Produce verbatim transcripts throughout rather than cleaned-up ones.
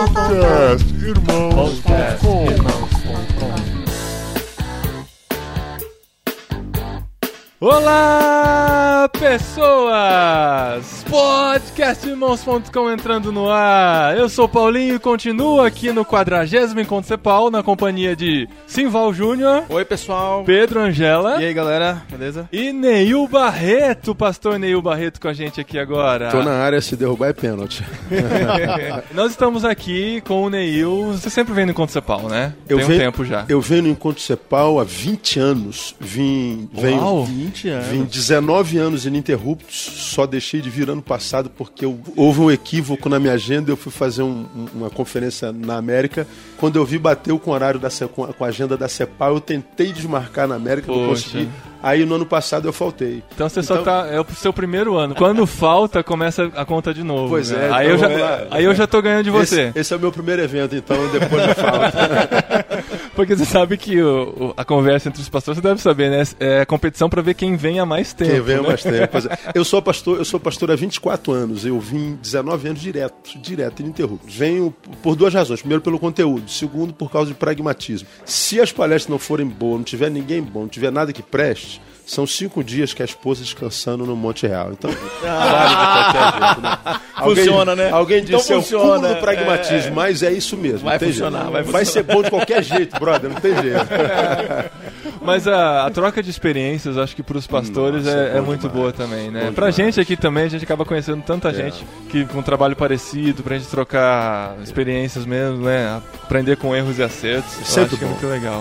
Podcast Irmãos ponto com. Olá, pessoas! Podcast Irmãos ponto com entrando no ar. Eu sou o Paulinho e continuo aqui no quadragésimo Encontro Cepal, na companhia de Simval Júnior. Oi, pessoal. Pedro Angela. E aí, galera? Beleza? E Neil Barreto, pastor Neil Barreto com a gente aqui agora. Tô na área, se derrubar é pênalti. Nós estamos aqui com o Neil. Você sempre vem no Encontro Cepal, né? Eu Tem um venho, tempo já. Eu venho no Encontro Cepal há vinte anos. Vim, Uau. venho, vinte anos. Vim dezenove anos ininterruptos. Só deixei de vir ano passado porque eu, houve um equívoco na minha agenda. Eu fui fazer um, uma conferência na América. Quando eu vi, bateu com o horário da com a, com a agenda da Cepal. Eu tentei desmarcar na América, Poxa. não consegui. Aí no ano passado eu faltei. Então você então, só tá. É o seu primeiro ano. Quando falta, começa a conta de novo. Pois né? é. Aí, então, eu já, lá, aí eu já tô ganhando de você. Esse, esse é o meu primeiro evento, então depois me falta. Porque você sabe que o, o, a conversa entre os pastores, você deve saber, né? É competição pra ver quem vem há mais tempo. Quem vem há né? mais tempo. Pois é. Eu sou pastor, eu sou pastor há vinte e quatro anos. Eu vim dezenove anos direto, direto, ininterrupto. Venho por duas razões. Primeiro, pelo conteúdo. Segundo, por causa de pragmatismo. Se as palestras não forem boas, não tiver ninguém bom, não tiver nada que preste, são cinco dias que a esposa descansando no Monte Real. Então, vale de qualquer jeito, né? Alguém, funciona, né? Alguém disse Então é o funciona, cúmulo do pragmatismo, é. mas é isso mesmo. Vai não tem funcionar, jeito. vai Vai ser bom de qualquer jeito, brother, não tem jeito. Mas a, a troca de experiências, acho que pros pastores Nossa, é, é é bom muito demais. boa também, né? Bom Pra demais. gente aqui também, a gente acaba conhecendo tanta É. gente que com um trabalho parecido, pra gente trocar experiências mesmo, né? Aprender com erros e acertos. Eu Sempre acho que é bom. muito legal.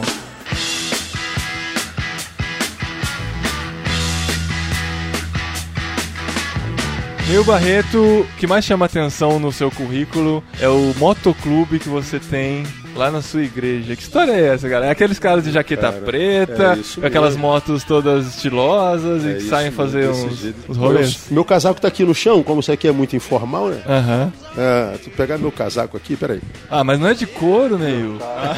Neil Barreto, o que mais chama atenção no seu currículo é o motoclube que você tem lá na sua igreja. Que história é essa, cara? É aqueles caras de jaqueta Cara, preta, é isso com aquelas mesmo. motos todas estilosas É e que isso saem mesmo, fazer desse uns, jeito. uns rolês. Meu, meu casaco tá aqui no chão, como isso aqui é muito informal, né? Aham. É, tu pegar meu casaco aqui, peraí. Ah, mas não é de couro, Neil?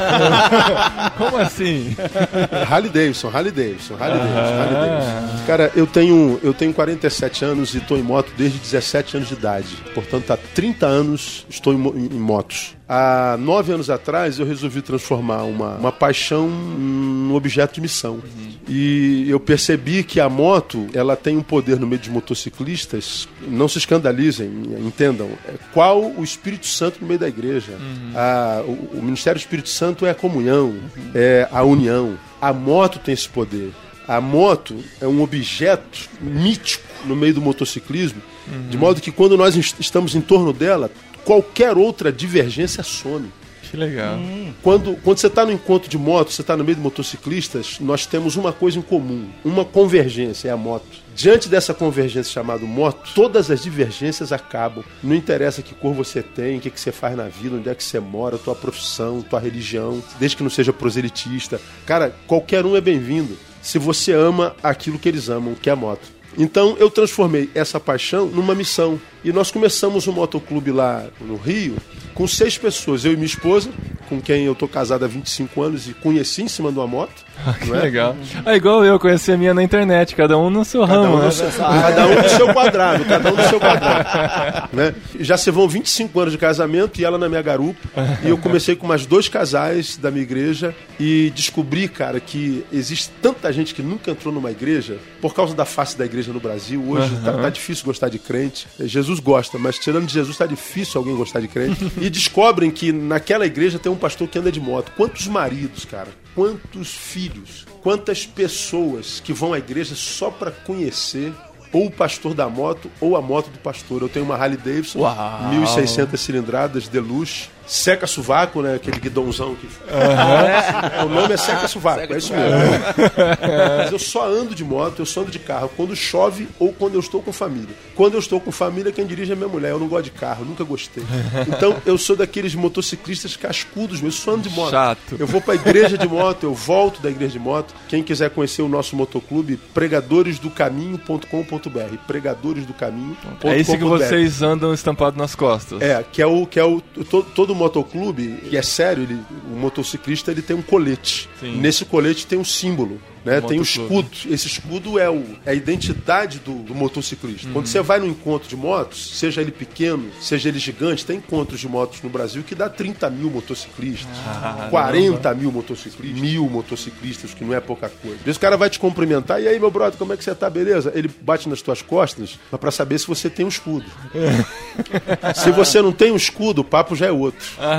Como assim? Harley Davidson, Harley Davidson, Harley Davidson, Harley Ah. Davidson. Cara, eu tenho, eu tenho quarenta e sete anos e estou em moto desde dezessete anos de idade. Portanto, há trinta anos estou em, mo- em- em motos. Há nove anos atrás eu resolvi transformar uma, uma paixão num objeto de missão. E eu percebi que a moto, ela tem um poder no meio dos motociclistas. Não se escandalizem, entendam. É, qual o Espírito Santo no meio da igreja? A- o, o Ministério do Espírito Santo é a comunhão, é a união. A moto tem esse poder. A moto é um objeto mítico no meio do motociclismo, de modo que quando nós est- estamos em torno dela, qualquer outra divergência some. Que legal. Quando, quando você está no encontro de moto, você está no meio de motociclistas, nós temos uma coisa em comum, uma convergência, é a moto. Diante dessa convergência chamada moto, todas as divergências acabam. Não interessa que cor você tem, o que, que você faz na vida, onde é que você mora, tua profissão, tua religião, desde que não seja proselitista. Cara, qualquer um é bem-vindo, se você ama aquilo que eles amam, que é a moto. Então eu transformei essa paixão numa missão. E nós começamos um motoclube lá no Rio com seis pessoas. Eu e minha esposa, com quem eu tô casado há vinte e cinco anos e conheci em cima de uma moto. Que não é? legal. É igual eu, conheci a minha na internet, cada um no seu Cada ramo, um, né? no seu, cada um no seu quadrado, cada um no seu quadrado. Né? Já se vão vinte e cinco anos de casamento e ela na minha garupa. E eu comecei com mais dois casais da minha igreja e descobri, cara, que existe tanta gente que nunca entrou numa igreja por causa da face da igreja no Brasil. Hoje Uhum. tá, tá difícil gostar de crente. Jesus gosta, mas tirando de Jesus tá difícil alguém gostar de crente. E descobrem que naquela igreja tem um pastor que anda de moto. Quantos maridos, cara? Quantos filhos? Quantas pessoas que vão à igreja só para conhecer ou o pastor da moto ou a moto do pastor? Eu tenho uma Harley Davidson, Uau. mil e seiscentas cilindradas, Deluxe, seca sovaco, né? Aquele guidãozão que... Uhum. O nome é seca sovaco, é isso mesmo. Mas eu só ando de moto, eu só ando de carro quando chove ou quando eu estou com família. Quando eu estou com família, quem dirige é minha mulher. Eu não gosto de carro, nunca gostei. Então eu sou daqueles motociclistas cascudos mesmo, eu só ando de moto. Chato. Eu vou pra igreja de moto, eu volto da igreja de moto. Quem quiser conhecer o nosso motoclube, pregadores do caminho ponto com ponto b r. pregadores do caminho ponto com ponto b r. É isso que vocês andam estampado nas costas. É, que é o que é o todo, todo motoclube, que é sério, ele, o motociclista ele tem um colete. Sim. Nesse colete tem um símbolo. né? Do tem o motoclube. escudo. Esse escudo é, o, é a identidade do, do motociclista. Uhum. Quando você vai num encontro de motos, seja ele pequeno, seja ele gigante, tem encontros de motos no Brasil que dá trinta mil motociclistas, ah, quarenta mil motociclistas, mil motociclistas, que não é pouca coisa. Esse cara vai te cumprimentar, e aí, meu brother, como é que você tá, beleza? Ele bate nas tuas costas, mas pra saber se você tem um escudo. Se você não tem um escudo, o papo já é outro.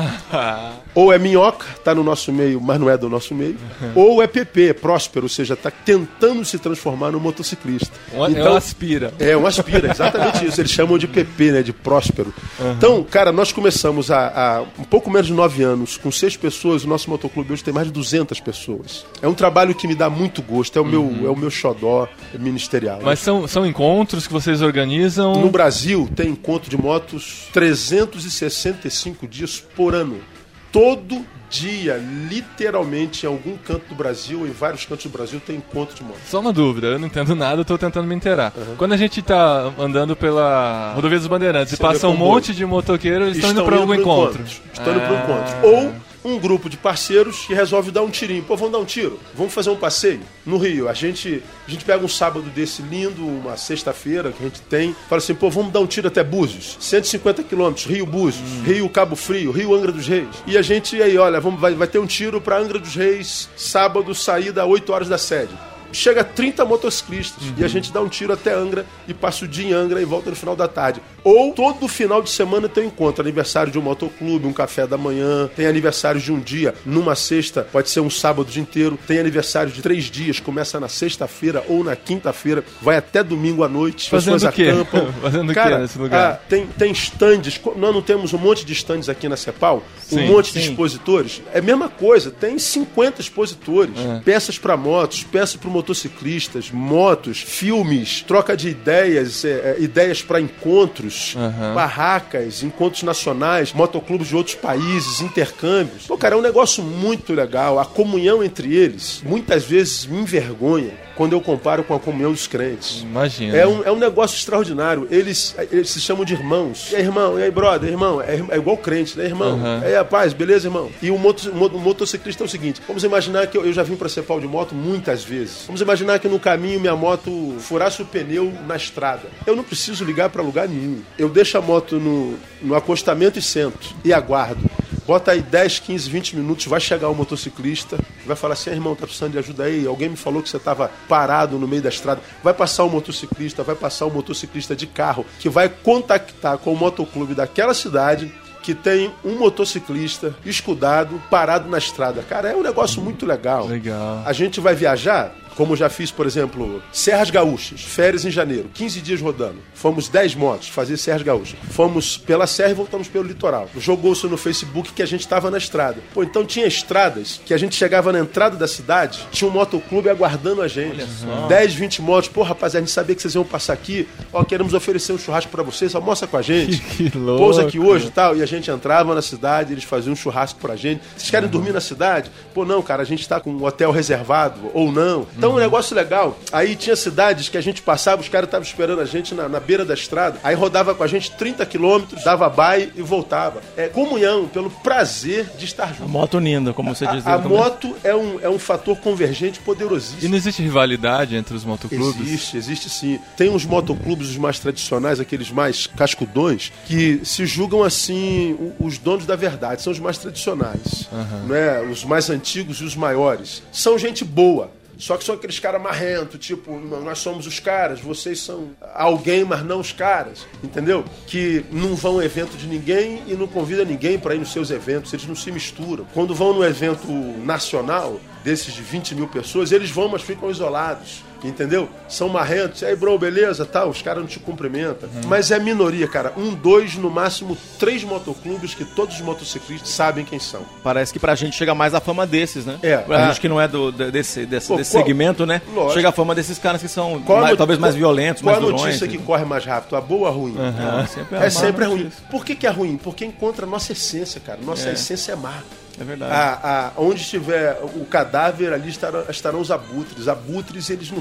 Ou é minhoca, tá no nosso meio, mas não é do nosso meio, ou é P P, próspero, ou seja, tá tentando se transformar num motociclista. Um, então, é um aspira. É, um aspira, exatamente isso. Eles chamam de P P, né, de próspero. Uhum. Então, cara, nós começamos há, há um pouco menos de nove anos, com seis pessoas, o nosso motoclube hoje tem mais de duzentas pessoas. É um trabalho que me dá muito gosto, é o, uhum. meu, é o meu xodó ministerial. Mas são, são encontros que vocês organizam? No Brasil, tem encontro de motos trezentos e sessenta e cinco dias por ano. Todo dia, literalmente, em algum canto do Brasil, em vários cantos do Brasil, tem encontro de moto. Só uma dúvida, eu não entendo nada, eu tô tentando me inteirar. Uhum. Quando a gente tá andando pela Rodovia dos Bandeirantes e passa um monte de motoqueiros, eles estão indo para algum encontro. encontro. Estão indo ah. para um encontro. Ou um grupo de parceiros que resolve dar um tirinho. Pô, vamos dar um tiro? Vamos fazer um passeio? No Rio, a gente, a gente pega um sábado desse lindo, uma sexta-feira que a gente tem, fala assim, pô, vamos dar um tiro até Búzios. cento e cinquenta quilômetros, Rio Búzios, hum. Rio Cabo Frio, Rio Angra dos Reis. E a gente aí, olha, vamos, vai, vai ter um tiro para Angra dos Reis, sábado, saída às oito horas da sede. Chega trinta motociclistas uhum. e a gente dá um tiro até Angra e passa o dia em Angra e volta no final da tarde. Ou todo final de semana tem um encontro, aniversário de um motoclube, um café da manhã, tem aniversário de um dia, numa sexta, pode ser um sábado o dia inteiro, tem aniversário de três dias, começa na sexta-feira ou na quinta-feira, vai até domingo à noite, fazendo pessoas o quê? acampam. Fazendo Cara, o quê nesse lugar? Ah, tem, tem stands, nós não temos um monte de stands aqui na Cepal, um sim, monte sim. de expositores, é a mesma coisa, tem cinquenta expositores, é. peças para motos, peças para motociclistas, motos, filmes, troca de ideias, é, ideias para encontros, uhum. barracas, encontros nacionais, motoclubes de outros países, intercâmbios. Pô, cara, é um negócio muito legal. A comunhão entre eles, muitas vezes me envergonha quando eu comparo com a comunhão dos crentes. Imagina. É um, é um negócio extraordinário. Eles, eles se chamam de irmãos. E aí, irmão? E aí, brother? Irmão? É, é igual crente, né, irmão? Uhum. E aí, rapaz, beleza, irmão? E o, moto, o motociclista é o seguinte, vamos imaginar que eu, eu já vim para Cepal de moto muitas vezes. Vamos imaginar que no caminho minha moto furasse o pneu na estrada. Eu não preciso ligar para lugar nenhum. Eu deixo a moto no, no acostamento e sento. E aguardo. Bota aí dez, quinze, vinte minutos, vai chegar o motociclista, vai falar assim, ah, irmão, tá precisando de ajuda aí? Alguém me falou que você estava parado no meio da estrada. Vai passar o motociclista, vai passar o motociclista de carro, que vai contactar com o motoclube daquela cidade, que tem um motociclista escudado, parado na estrada. Cara, é um negócio muito legal. Legal. A gente vai viajar, como já fiz, por exemplo, Serras Gaúchas, férias em janeiro, quinze dias rodando. Fomos dez motos fazer Serras Gaúchas. Fomos pela serra e voltamos pelo litoral. Jogou-se no Facebook que a gente estava na estrada. Pô, então tinha estradas que a gente chegava na entrada da cidade, tinha um motoclube aguardando a gente. Olha só. dez, vinte motos. Pô, rapaziada, a gente sabia que vocês iam passar aqui. Ó, queremos oferecer um churrasco pra vocês, almoça com a gente. Que, que louco. Pousa aqui hoje e tal. E a gente entrava na cidade, eles faziam um churrasco pra gente. Vocês querem uhum. dormir na cidade? Pô, não, cara, a gente tá com um hotel reservado. Ou não. Então, um negócio legal. Aí tinha cidades que a gente passava, os caras estavam esperando a gente na, na beira da estrada. Aí rodava com a gente trinta quilômetros, dava baile e voltava. É comunhão, pelo prazer de estar junto. A moto unida, como você diz. A, a moto é um, é um fator convergente poderosíssimo. E não existe rivalidade entre os motoclubes? Existe, existe sim. Tem uns motoclubes, os mais tradicionais, aqueles mais cascudões, que se julgam assim, os donos da verdade. São os mais tradicionais. Uhum. Né? Os mais antigos e os maiores. São gente boa. Só que são aqueles caras marrentos, tipo, nós somos os caras, vocês são alguém, mas não os caras, entendeu? Que não vão ao evento de ninguém e não convida ninguém para ir nos seus eventos, eles não se misturam. Quando vão no evento nacional, desses de vinte mil pessoas, eles vão, mas ficam isolados. Entendeu? São marrentos. Aí, bro, beleza, tal, os caras não te cumprimentam. Uhum. Mas é minoria, cara. Um, dois, no máximo, três motoclubes que todos os motociclistas sabem quem são. Parece que pra gente chega mais a fama desses, né? É. Pra é. gente que não é do, desse, desse, Pô, desse qual, segmento, né? Lógico. Chega a fama desses caras que são qual mais, no, talvez mais qual, violentos, qual mais durões. Qual a notícia que corre mais rápido? A boa ou a ruim? Uhum. É, sempre é, é sempre ruim. Notícia. Por que que é ruim? Porque encontra a nossa essência, cara. Nossa é. essência é má. É verdade. A, a, onde estiver o cadáver, ali estarão, estarão os abutres. Abutres, eles não,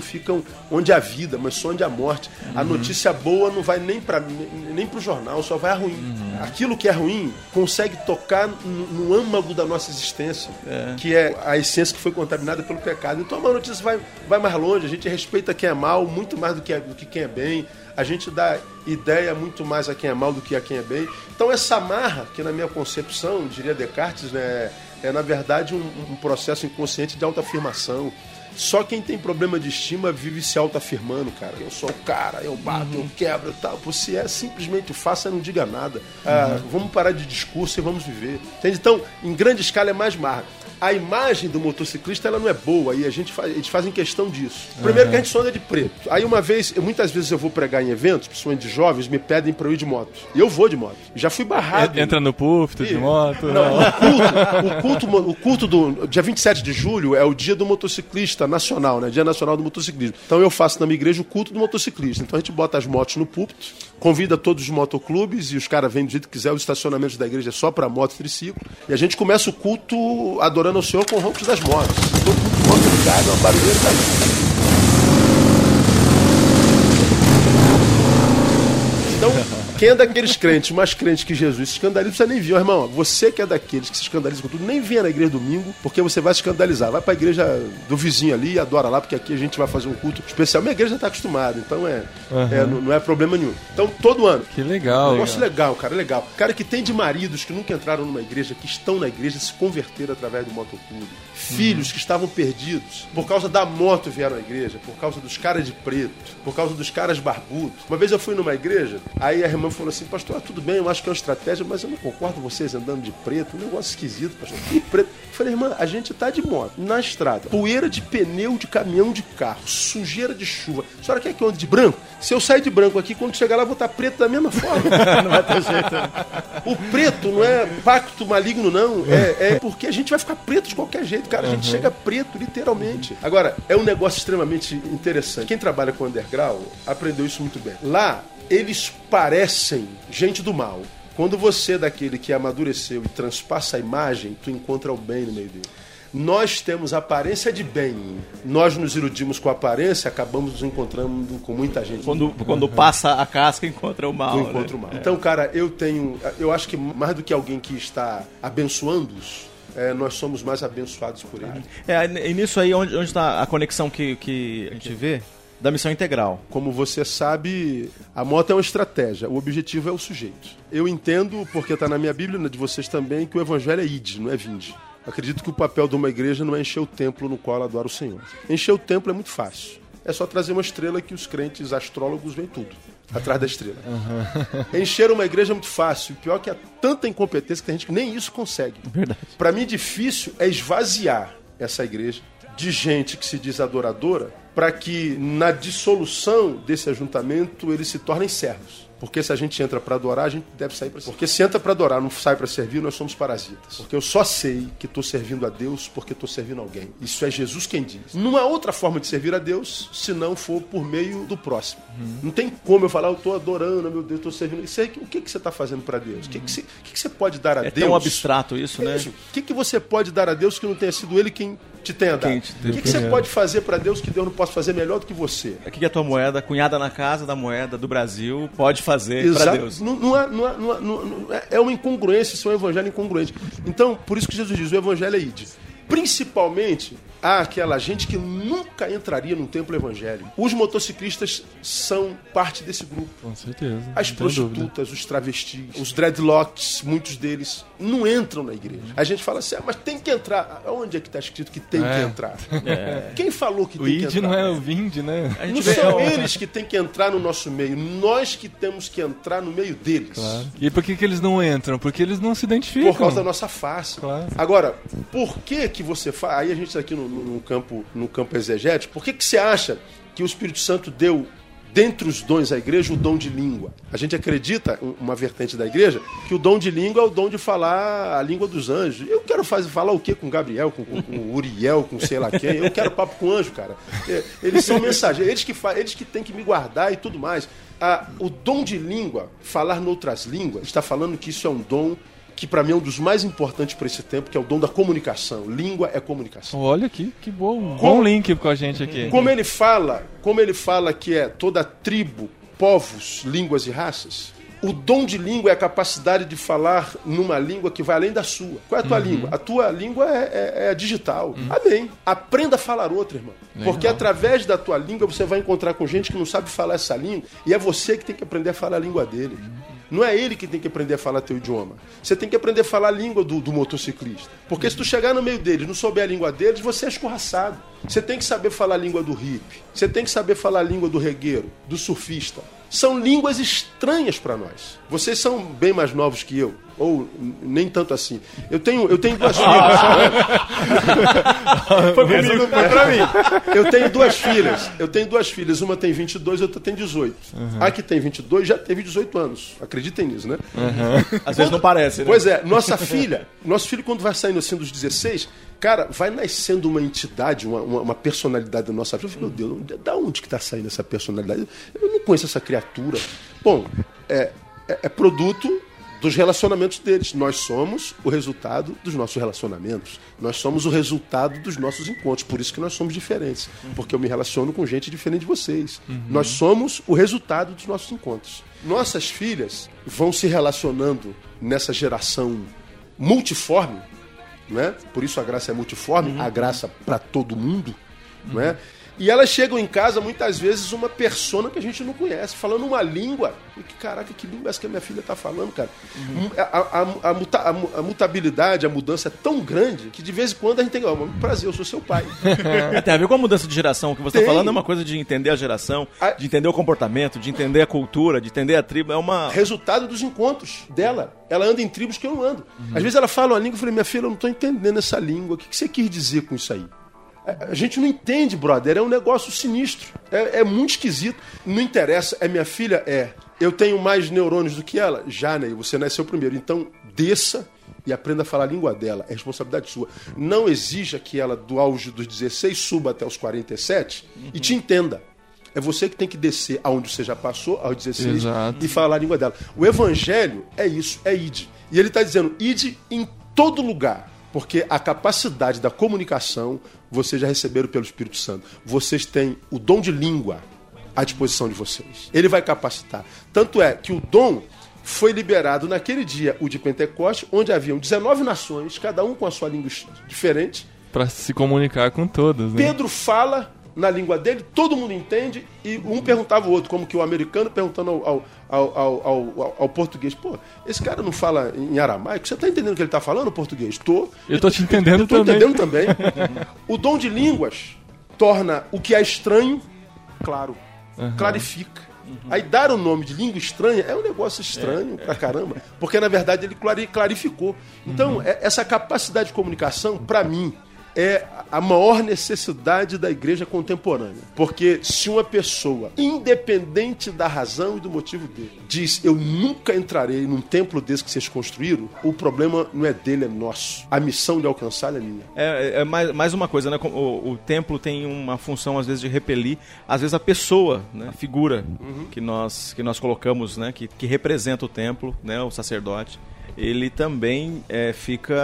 ficam onde há vida, mas só onde há morte. Uhum. A notícia boa não vai nem para nem pro jornal, só vai a ruim. Uhum. Aquilo que é ruim consegue tocar no, no âmago da nossa existência, é. que é a essência que foi contaminada pelo pecado. Então a má notícia vai, vai mais longe, a gente respeita quem é mal muito mais do que, do que quem é bem. A gente dá ideia muito mais a quem é mal do que a quem é bem. Então essa marra, que na minha concepção, diria Descartes, né, é na verdade um, um processo inconsciente de autoafirmação. Só quem tem problema de estima vive se autoafirmando, cara. Eu sou o cara, eu bato, uhum. eu quebro e tal. Pô, se é simplesmente faça, não diga nada. Ah, uhum. Vamos parar de discurso e vamos viver. Entende? Então, em grande escala é mais marra. A imagem do motociclista ela não é boa e a gente faz, eles fazem questão disso. Primeiro uhum. que a gente só anda de preto. Aí uma vez, eu, muitas vezes eu vou pregar em eventos, principalmente de jovens, me pedem pra eu ir de moto. E eu vou de moto. Já fui barrado. Entra no púlpito de moto. Não, o culto, o culto, o culto do dia vinte e sete de julho é o dia do motociclista nacional, né? Dia nacional do motociclismo. Então eu faço na minha igreja o culto do motociclista. Então a gente bota as motos no púlpito, convida todos os motoclubes e os caras vêm do jeito que quiser. Os estacionamentos da igreja é só pra moto e triciclo. E a gente começa o culto adorando ao Senhor com roncos das motos. Todo mundo moto ligado, uma barulheira daí. Então, quem é daqueles crentes, mais crentes que Jesus, se escandaliza, não precisa nem vir, irmão. Você que é daqueles que se escandaliza com tudo, nem venha na igreja domingo, porque você vai se escandalizar. Vai pra igreja do vizinho ali e adora lá, porque aqui a gente vai fazer um culto especial. Minha igreja já tá acostumada, então é, uhum. é não, não é problema nenhum. Então, todo ano. Que legal. Um negócio legal, legal, cara, legal. Cara que tem de maridos que nunca entraram numa igreja, que estão na igreja, se converteram através do motoclube. Filhos uhum. que estavam perdidos, por causa da moto vieram à igreja, por causa dos caras de preto, por causa dos caras barbudos. Uma vez eu fui numa igreja, aí a irmã falou assim, pastor, tudo bem, eu acho que é uma estratégia, mas eu não concordo com vocês andando de preto, um negócio esquisito, pastor. Que preto? Eu falei, irmã, a gente tá de moto, na estrada, poeira de pneu de caminhão de carro, sujeira de chuva. A senhora quer que eu ande de branco? Se eu sair de branco aqui, quando chegar lá, eu vou estar preto da mesma forma. Não vai ter jeito. O preto não é pacto maligno, não. É, é porque a gente vai ficar preto de qualquer jeito, cara. A gente uhum. chega preto, literalmente. Agora, é um negócio extremamente interessante. Quem trabalha com underground aprendeu isso muito bem. Lá, eles parecem gente do mal. Quando você é daquele que amadureceu e transpassa a imagem, tu encontra o bem no meio dele. Nós temos aparência de bem. Nós nos iludimos com a aparência, acabamos nos encontrando com muita gente. Quando, quando passa a casca, encontra o mal. Encontra né? o mal. É. Então, cara, eu tenho... Eu acho que mais do que alguém que está abençoando-os, é, nós somos mais abençoados por ele. É, e nisso aí, onde está a conexão que, que a gente vê da missão integral? Como você sabe, a moto é uma estratégia, o objetivo é o sujeito. Eu entendo, porque está na minha Bíblia, de vocês também, que o evangelho é ide, não é vinde. Acredito que o papel de uma igreja não é encher o templo no qual ela adora o Senhor. Encher o templo é muito fácil. É só trazer uma estrela que os crentes astrólogos veem tudo. Atrás da estrela. Uhum. Encher uma igreja é muito fácil. O pior é que há tanta incompetência que tem gente que nem isso consegue. Verdade. Para mim, difícil é esvaziar essa igreja de gente que se diz adoradora para que na dissolução desse ajuntamento eles se tornem servos. Porque se a gente entra para adorar, a gente deve sair para servir. Porque se entra para adorar, não sai para servir, nós somos parasitas. Porque eu só sei que estou servindo a Deus porque estou servindo alguém. Isso é Jesus quem diz. Não há outra forma de servir a Deus se não for por meio do próximo. Uhum. Não tem como eu falar, eu estou adorando, meu Deus, estou servindo. Isso aí, o que, que você está fazendo para Deus? O que, que, você, que, que você pode dar a é Deus? É tão abstrato isso, né? Isso. O que, que você pode dar a Deus que não tenha sido Ele quem te tenha dado? O que, que você pode fazer para Deus que Deus não possa fazer melhor do que você? O que a tua moeda, cunhada na casa da moeda do Brasil, pode fazer para Deus? Não, não há, não há, não há, não há, é uma incongruência, isso é um evangelho incongruente. Então, por isso que Jesus diz, o evangelho é ide. Principalmente há aquela gente que nunca entraria num templo evangélico. Os motociclistas são parte desse grupo. Com certeza. As prostitutas, os travestis, os dreadlocks, muitos deles não entram na igreja. A gente fala assim, ah, mas tem que entrar. Onde é que está escrito que tem é. que entrar? É. Quem falou que o tem que entrar? O id não é o vinde, né? Não são eles que têm que entrar no nosso meio. Nós que temos que entrar no meio deles. Claro. E por que, que eles não entram? Porque eles não se identificam. Por causa da nossa face. Claro. Agora, por que que você faz... Aí a gente está aqui no, no, campo, no campo exegético. Por que que você acha que o Espírito Santo deu, dentre os dons à igreja, o dom de língua? A gente acredita, uma vertente da igreja, que o dom de língua é o dom de falar a língua dos anjos. Eu quero fazer, falar o quê com Gabriel, com, com, com Uriel, com sei lá quem? Eu quero papo com anjo, cara. Eles são mensageiros, eles que, eles que têm que me guardar e tudo mais. Ah, o dom de língua, falar noutras línguas, está falando que isso é um dom que para mim é um dos mais importantes para esse tempo, que é o dom da comunicação. Língua é comunicação. Olha aqui, que bom. Um Como- bom link com a gente aqui. Como ele fala, como ele fala que é toda tribo, povos, línguas e raças, o dom de língua é a capacidade de falar numa língua que vai além da sua. Qual é a tua língua? A tua língua é, é, é digital. Amém. Aprenda a falar outra, irmão. Legal. Porque através da tua língua você vai encontrar com gente que não sabe falar essa língua e é você que tem que aprender a falar a língua dele. Não é ele que tem que aprender a falar teu idioma. Você tem que aprender a falar a língua do, do motociclista. Porque se tu chegar no meio deles e não souber a língua deles, você é escorraçado. Você tem que saber falar a língua do hippie. Você tem que saber falar a língua do regueiro, do surfista. São línguas estranhas para nós. Vocês são bem mais novos que eu. Ou nem tanto assim. Eu tenho, eu tenho duas filhas. Foi comigo, foi pra mim. Eu tenho duas filhas. Eu tenho duas filhas. Uma tem vinte e dois, outra tem dezoito. Uhum. A que tem vinte e dois já teve dezoito anos. Acreditem nisso, né? Uhum. Às vezes não parece, né? Pois é. Nossa filha, nosso filho quando vai saindo assim dos dezesseis, cara, vai nascendo uma entidade, uma, uma, uma personalidade da nossa vida. Eu falo, meu Deus, da onde que tá saindo essa personalidade? Eu não conheço essa criatura. Bom, é, é, é produto dos relacionamentos deles. Nós somos o resultado dos nossos relacionamentos. Nós somos o resultado dos nossos encontros. Por isso que nós somos diferentes. Porque eu me relaciono com gente diferente de vocês. Uhum. Nós somos o resultado dos nossos encontros. Nossas filhas vão se relacionando nessa geração multiforme, né? Por isso a graça é multiforme, uhum. a graça para todo mundo, uhum. né? E elas chegam em casa, muitas vezes, uma persona que a gente não conhece, falando uma língua. E que, caraca, que língua é essa que a minha filha está falando, cara? Uhum. A, a, a, muta, a, a mutabilidade, a mudança é tão grande que de vez em quando a gente tem que... Oh, prazer, eu sou seu pai. É, tem a ver com a mudança de geração. O que você está falando é uma coisa de entender a geração, a... de entender o comportamento, de entender a cultura, de entender a tribo. É uma... Resultado dos encontros dela. Ela anda em tribos que eu não ando. Uhum. Às vezes ela fala uma língua, eu falei, minha filha, eu não estou entendendo essa língua. O que você quis dizer com isso aí? A gente não entende, brother. É um negócio sinistro. É, é muito esquisito. Não interessa. É minha filha? É. Eu tenho mais neurônios do que ela? Já, né? Você nasceu primeiro. Então, desça e aprenda a falar a língua dela. É responsabilidade sua. Não exija que ela, do auge dos dezesseis, suba até os quarenta e sete uhum. e te entenda. É você que tem que descer aonde você já passou, aos dezesseis, Exato. E falar a língua dela. O evangelho é isso, é ide. E ele está dizendo, ide em todo lugar. Porque a capacidade da comunicação, vocês já receberam pelo Espírito Santo. Vocês têm o dom de língua à disposição de vocês. Ele vai capacitar. Tanto é que o dom foi liberado naquele dia, o de Pentecostes, onde haviam dezenove nações, cada um com a sua língua diferente. Para se comunicar com todos, né? Pedro fala na língua dele, todo mundo entende, e um perguntava ao outro, como que o americano perguntando ao, ao, ao, ao, ao, ao português, pô, esse cara não fala em aramaico? Você está entendendo o que ele está falando, português? Tô. Eu estou te entendendo eu tô também. entendendo também. O dom de línguas torna o que é estranho claro, uhum. clarifica. Uhum. Aí dar o nome de língua estranha é um negócio estranho é, pra caramba, porque na verdade ele clarificou. Então, uhum. essa capacidade de comunicação, pra mim, é a maior necessidade da igreja contemporânea. Porque se uma pessoa, independente da razão e do motivo dele, diz, eu nunca entrarei num templo desse que vocês construíram, o problema não é dele, é nosso. A missão de alcançá-lo é minha. É, é mais, mais uma coisa, né? O, o templo tem uma função, às vezes, de repelir, às vezes, a pessoa, né? A figura uhum. que, nós, que nós colocamos, né? Que, que representa o templo, né? O sacerdote. Ele também é, fica,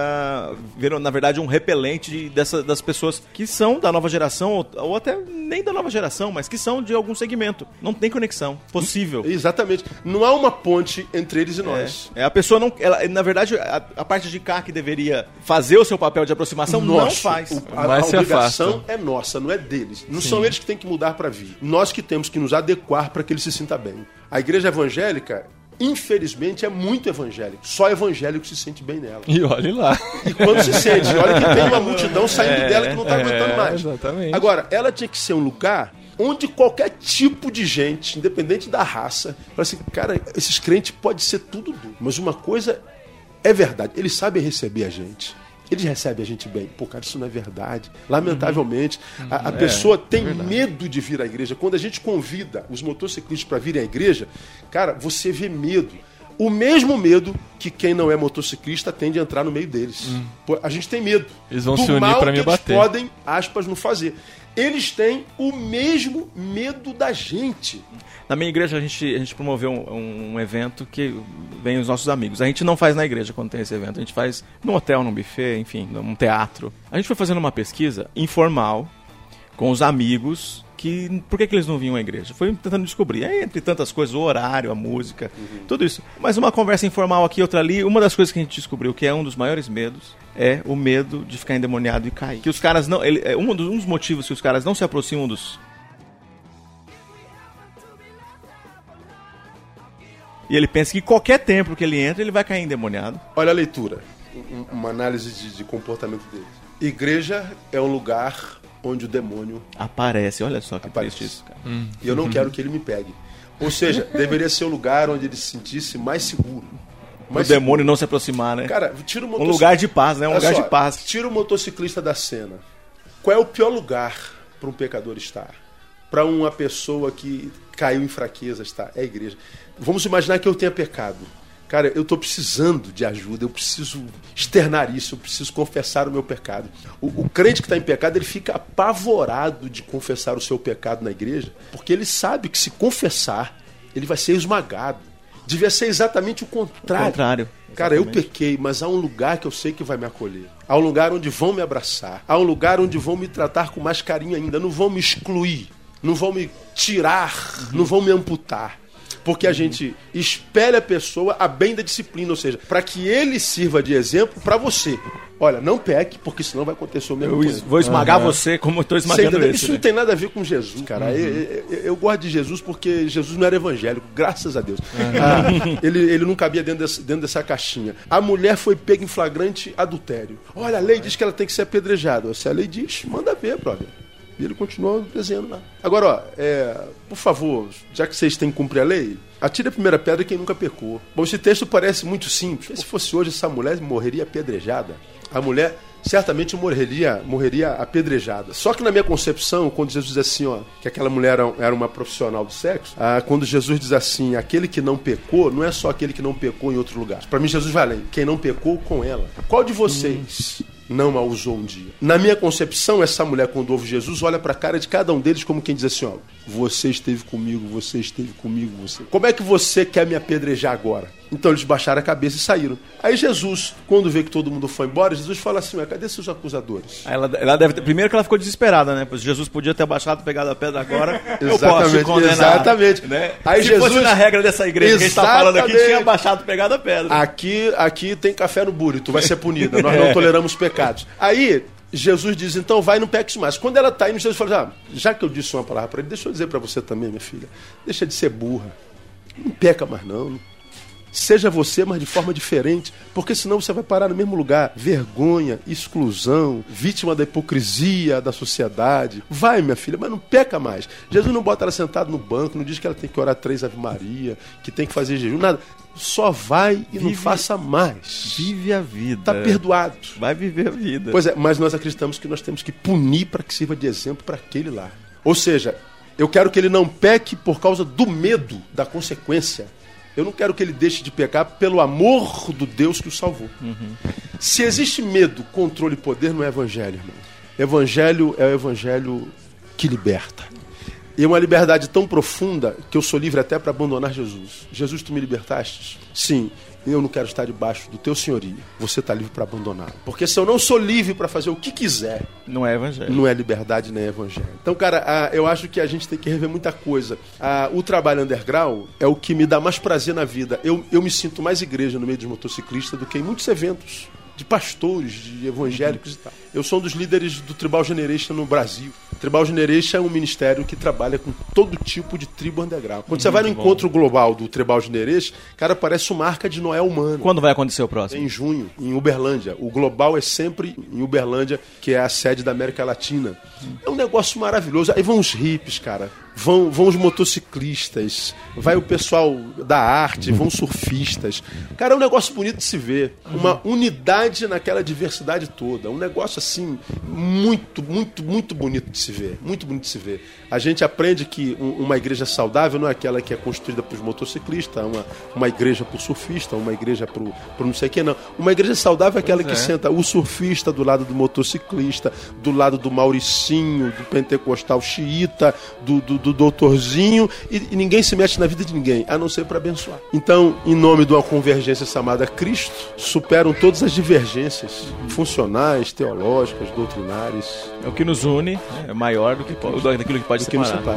na verdade, um repelente de, dessa, das pessoas que são da nova geração, ou, ou até nem da nova geração, mas que são de algum segmento. Não tem conexão possível. Exatamente. Não há uma ponte entre eles e nós. É, é a pessoa não... Ela, na verdade, a, a parte de cá que deveria fazer o seu papel de aproximação Nosso, não faz. O, a, a obrigação é nossa, não é deles. Não Sim. são eles que têm que mudar para vir. Nós que temos que nos adequar para que ele se sinta bem. A igreja evangélica... Infelizmente, é muito evangélico. Só evangélico se sente bem nela. E olhe lá. E quando se sente, olha que tem uma multidão saindo é, dela que não está é, aguentando mais. Exatamente. Agora, ela tinha que ser um lugar onde qualquer tipo de gente, independente da raça, fala assim, cara, esses crentes podem ser tudo duro. Mas uma coisa é verdade, eles sabem receber a gente. Eles recebem a gente bem. Pô, cara, isso não é verdade. Lamentavelmente, uhum. a, a é, pessoa tem é medo de vir à igreja. Quando a gente convida os motociclistas para virem à igreja, cara, você vê medo. O mesmo medo que quem não é motociclista tende a entrar no meio deles. Hum. Pô, a gente tem medo. Eles vão do se unir mal pra que me bater. Eles podem, aspas, não fazer. Eles têm o mesmo medo da gente. Na minha igreja a gente, a gente promoveu um, um evento que vem os nossos amigos. A gente não faz na igreja quando tem esse evento. A gente faz num hotel, num buffet, enfim, num teatro. A gente foi fazendo uma pesquisa informal com os amigos. Que, por que, que eles não vinham à igreja? Foi tentando descobrir. É, entre tantas coisas, o horário, a música, uhum. tudo isso. Mas uma conversa informal aqui, outra ali. Uma das coisas que a gente descobriu que é um dos maiores medos é o medo de ficar endemoniado e cair. Que os caras não... Ele, é um dos, um dos motivos que os caras não se aproximam dos... E ele pensa que qualquer templo que ele entra, ele vai cair endemoniado. Olha a leitura. Uma análise de, de comportamento deles. Igreja é um lugar... onde o demônio aparece, olha só que aparece. Triste isso, cara. Hum. E eu não quero que ele me pegue. Ou seja, deveria ser o lugar onde ele se sentisse mais seguro. Mais o demônio seguro. Não se aproximar, né? Cara, tira o motoc... Um lugar de paz, né? Um olha lugar só, de paz. Tira o motociclista da cena. Qual é o pior lugar para um pecador estar? Para uma pessoa que caiu em fraqueza estar? É a igreja. Vamos imaginar que eu tenha pecado. Cara, eu estou precisando de ajuda, eu preciso externar isso, eu preciso confessar o meu pecado. O, o crente que está em pecado, ele fica apavorado de confessar o seu pecado na igreja, porque ele sabe que se confessar, ele vai ser esmagado. Devia ser exatamente o contrário. O contrário. Cara, eu pequei, mas há um lugar que eu sei que vai me acolher. Há um lugar onde vão me abraçar. Há um lugar onde vão me tratar com mais carinho ainda. Não vão me excluir, não vão me tirar, uhum. não vão me amputar. Porque a gente espelha a pessoa a bem da disciplina, ou seja, para que ele sirva de exemplo para você. Olha, não peque, porque senão vai acontecer o mesmo. Eu vou esmagar uhum. você como eu estou esmagando esse. Isso né? não tem nada a ver com Jesus, cara. Uhum. Eu, eu, eu gosto de Jesus porque Jesus não era evangélico, graças a Deus. Uhum. Ah, ele, ele não cabia dentro, desse, dentro dessa caixinha. A mulher foi pega em flagrante adultério. Olha, a lei diz que ela tem que ser apedrejada. Se a lei diz, manda ver, brother. E ele continuou desenhando lá. Agora, ó, é, por favor, já que vocês têm que cumprir a lei, atire a primeira pedra quem nunca pecou. Bom, esse texto parece muito simples. Se fosse hoje, essa mulher morreria apedrejada. A mulher certamente morreria, morreria apedrejada. Só que na minha concepção, quando Jesus diz assim, ó, que aquela mulher era uma profissional do sexo, ah, quando Jesus diz assim, aquele que não pecou, não é só aquele que não pecou em outro lugar. Para mim, Jesus vai além. Quem não pecou com ela. Qual de vocês... Hum. não a usou um dia? Na minha concepção, essa mulher, quando ouve Jesus, olha para a cara de cada um deles como quem diz assim, ó, você esteve comigo, você esteve comigo, você. Como é que você quer me apedrejar agora? Então eles baixaram a cabeça e saíram. Aí Jesus, quando vê que todo mundo foi embora, Jesus fala assim, cadê seus acusadores? Aí ela, ela deve ter... Primeiro que ela ficou desesperada, né? Pois Jesus podia ter baixado, pegado a pedra agora, eu posso te condenar. Exatamente. Né? Aí Se Jesus... fosse na regra dessa igreja que a gente está falando aqui, tinha baixado, pegado a pedra. Aqui, aqui tem café no bule, tu vai ser punida, nós não toleramos pecados. Aí... Jesus diz, então vai e não peques mais. Quando ela está indo, Jesus fala, ah, já que eu disse uma palavra para ele, deixa eu dizer para você também, minha filha, deixa de ser burra. Não peca mais não. Seja você, mas de forma diferente, porque senão você vai parar no mesmo lugar. Vergonha, exclusão, vítima da hipocrisia da sociedade. Vai, minha filha, mas não peca mais. Jesus não bota ela sentada no banco, não diz que ela tem que orar três Ave Maria, que tem que fazer jejum, nada. Só vai e Vive, não faça mais. Vive a vida. Está perdoado. Vai viver a vida. Pois é, mas nós acreditamos que nós temos que punir para que sirva de exemplo para aquele lá. Ou seja, eu quero que ele não peque por causa do medo da consequência. Eu não quero que ele deixe de pecar pelo amor do Deus que o salvou. Uhum. Se existe medo, controle e poder, não é evangelho, irmão. Evangelho é o evangelho que liberta. E é uma liberdade tão profunda que eu sou livre até para abandonar Jesus. Jesus, tu me libertaste? Sim. Eu não quero estar debaixo do teu senhorio. Você está livre para abandonar. Porque se eu não sou livre para fazer o que quiser... Não é evangelho. Não é liberdade nem é evangelho. Então, cara, eu acho que a gente tem que rever muita coisa. O trabalho underground é o que me dá mais prazer na vida. Eu, eu me sinto mais igreja no meio dos motociclistas do que em muitos eventos de pastores, de evangélicos uhum. e tal. Eu sou um dos líderes do Tribal Generation no Brasil. O Tribal Generation é um ministério que trabalha com todo tipo de tribo underground. Quando uhum, você vai no encontro bom. global do Tribal Generation, cara, parece uma arca de Noé humano. Quando vai acontecer o próximo? Em junho, em Uberlândia. O global é sempre em Uberlândia, que é a sede da América Latina. Uhum. É um negócio maravilhoso. Aí vão os hippies, cara. vão, vão os motociclistas, vai o pessoal da arte, vão surfistas. Cara, é um negócio bonito de se ver. Uma unidade naquela diversidade toda. Um negócio, assim, muito, muito, muito bonito de se ver. Muito bonito de se ver. A gente aprende que uma igreja saudável não é aquela que é construída para os motociclistas, uma, uma igreja para o surfista, uma igreja para o não sei o que, não. Uma igreja saudável é aquela pois que é. senta o surfista do lado do motociclista, do lado do Mauricinho, do pentecostal xiita, do, do, do doutorzinho, e, e ninguém se mete na vida de ninguém, a não ser para abençoar. Então, em nome de uma convergência chamada Cristo, superam todas as divergências funcionais, teológicas, doutrinárias. É o que nos une, né? É maior do que daquilo que pode do que nos separa.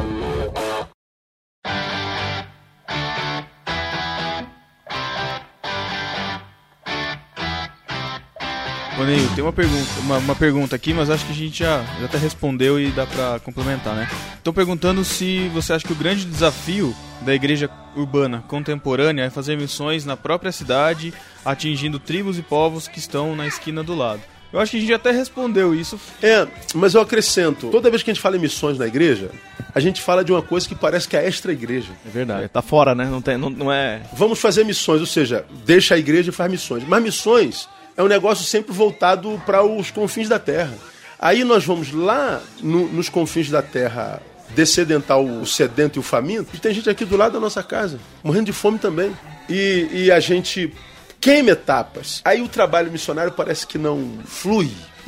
Boninho, tem uma pergunta, uma, uma pergunta aqui, mas acho que a gente já, já até respondeu e dá pra complementar, né? Estão perguntando se você acha que o grande desafio da igreja urbana contemporânea é fazer missões na própria cidade, atingindo tribos e povos que estão na esquina do lado. Eu acho que a gente até respondeu isso. É, mas eu acrescento, toda vez que a gente fala em missões na igreja, a gente fala de uma coisa que parece que é extra-igreja. É verdade, tá fora, né? Não, tem, não, não é... Vamos fazer missões, ou seja, deixa a igreja e faz missões. Mas missões é um negócio sempre voltado para os confins da terra. Aí nós vamos lá no, nos confins da terra descedentar o sedento e o faminto, e tem gente aqui do lado da nossa casa, morrendo de fome também. E, e a gente queima etapas. Aí o trabalho missionário parece que não flui.